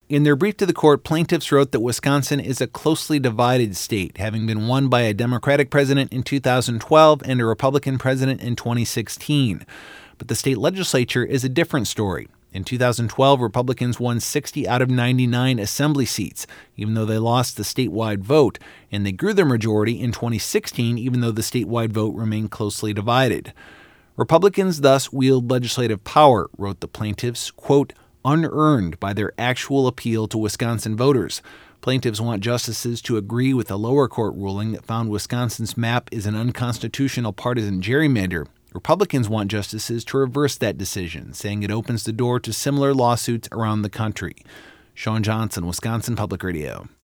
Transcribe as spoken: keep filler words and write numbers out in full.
In their brief to the court, plaintiffs wrote that Wisconsin is a closely divided state, having been won by a Democratic president in two thousand twelve and a Republican president in twenty sixteen. But the state legislature is a different story. In two thousand twelve, Republicans won sixty out of ninety-nine assembly seats, even though they lost the statewide vote, and they grew their majority in twenty sixteen, even though the statewide vote remained closely divided. Republicans thus wield legislative power, wrote the plaintiffs, quote, unearned by their actual appeal to Wisconsin voters. Plaintiffs want justices to agree with a lower court ruling that found Wisconsin's map is an unconstitutional partisan gerrymander. Republicans want justices to reverse that decision, saying it opens the door to similar lawsuits around the country. Sean Johnson, Wisconsin Public Radio.